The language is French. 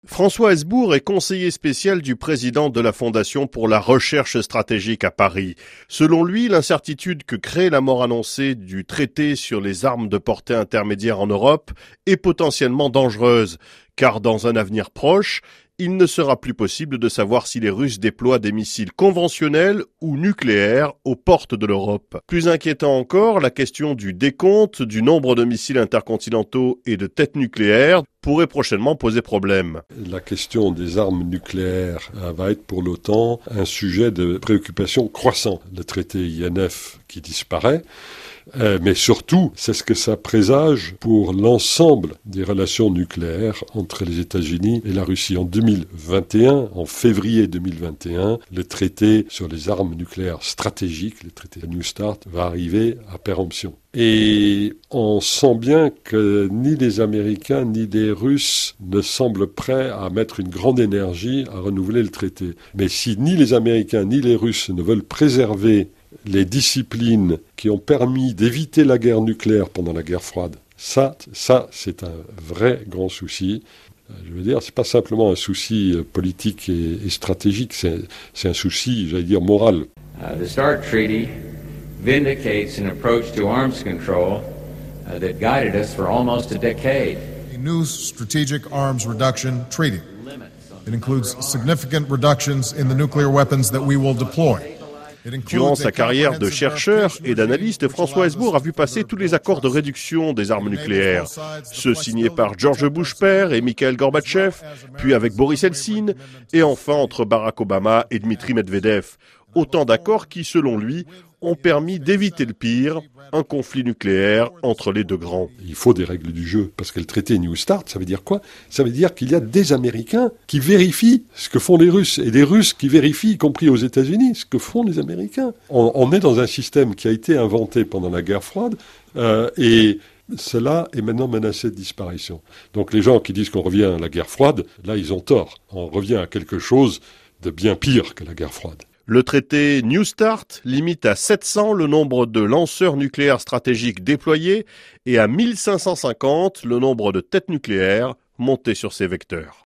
François Hesbourg est conseiller spécial du président de la Fondation pour la recherche stratégique à Paris. Selon lui, l'incertitude que crée la mort annoncée du traité sur les armes de portée intermédiaire en Europe est potentiellement dangereuse, car dans un avenir proche, il ne sera plus possible de savoir si les Russes déploient des missiles conventionnels ou nucléaires aux portes de l'Europe. Plus inquiétant encore, la question du décompte du nombre de missiles intercontinentaux et de têtes nucléaires pourrait prochainement poser problème. La question des armes nucléaires va être pour l'OTAN un sujet de préoccupation croissant. Le traité INF qui disparaît, mais surtout, c'est ce que ça présage pour l'ensemble des relations nucléaires entre les États-Unis et la Russie. En 2021, en février 2021, le traité sur les armes nucléaires stratégiques, le traité New Start, va arriver à péremption. Et on sent bien que ni les Américains ni les Russes ne semblent prêts à mettre une grande énergie à renouveler le traité. Mais si ni les Américains ni les Russes ne veulent préserver les disciplines qui ont permis d'éviter la guerre nucléaire pendant la guerre froide, ça c'est un vrai grand souci. Je veux dire, c'est pas simplement un souci politique et stratégique, c'est un souci, j'allais dire, moral. The START Treaty vindicates an approach to arms control that guided us for almost a decade. A new strategic arms reduction treaty. It includes significant reductions in the nuclear weapons that we will deploy. Durant sa carrière de chercheur et d'analyste, François Hesbourg a vu passer tous les accords de réduction des armes nucléaires. Ceux signés par George Bush père et Mikhail Gorbatchev, puis avec Boris Eltsine, et enfin entre Barack Obama et Dmitri Medvedev. Autant d'accords qui, selon lui, ont permis d'éviter le pire, un conflit nucléaire entre les deux grands. Il faut des règles du jeu, parce que le traité New Start, ça veut dire quoi ? Ça veut dire qu'il y a des Américains qui vérifient ce que font les Russes, et des Russes qui vérifient, y compris aux États-Unis, ce que font les Américains. On est dans un système qui a été inventé pendant la guerre froide, et cela est maintenant menacé de disparition. Donc les gens qui disent qu'on revient à la guerre froide, là ils ont tort. On revient à quelque chose de bien pire que la guerre froide. Le traité New Start limite à 700 le nombre de lanceurs nucléaires stratégiques déployés et à 1550 le nombre de têtes nucléaires montées sur ces vecteurs.